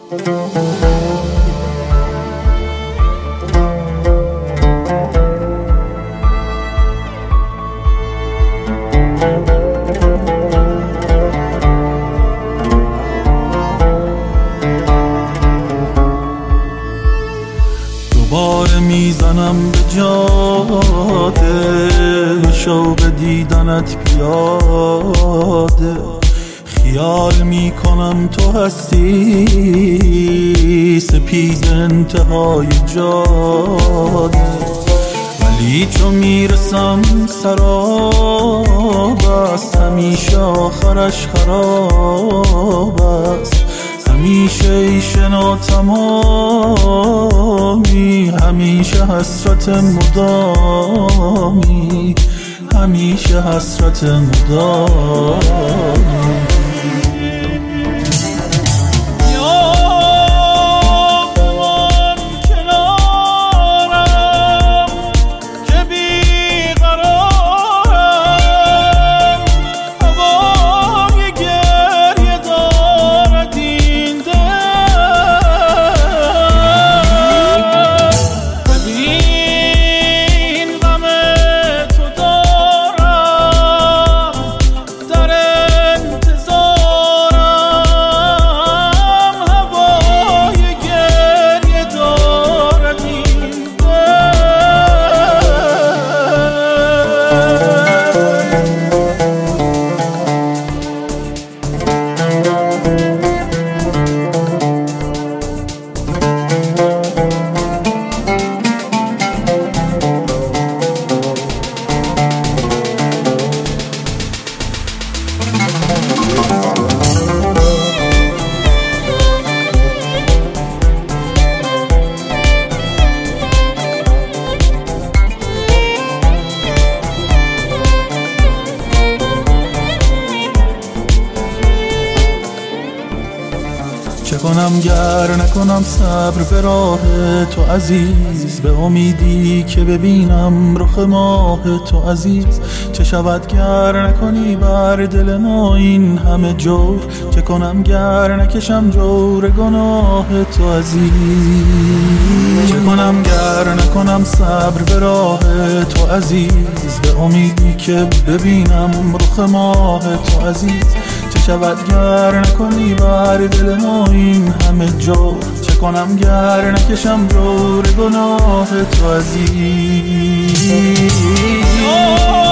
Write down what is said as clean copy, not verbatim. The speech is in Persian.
دوباره میزنم به جاده، شوق دیدنت پیاده، خیال میکنم تو هستی سپیز انتهای جاده، ولی چو میرسم سراب است، همیشه آخرش خراب است، همیشه ایشن و تمامی، همیشه حسرت مدامی، همیشه حسرت مدامی. چه کنم گر نکنم صبر به راه تو عزیز، به امیدی که ببینم رخ ماه تو عزیز، چه شود گر نکنی بر دل ما این همه جور، چه کنم گر نکشم جور گناه تو عزیز، چه کنم گر نکنم صبر به راه تو عزیز، به امیدی که ببینم رخ ماه تو عزیز، چه شود گر نکنی بر دل ما این همه جور، چه کنم گر نکشم جور گناه تو عزیز.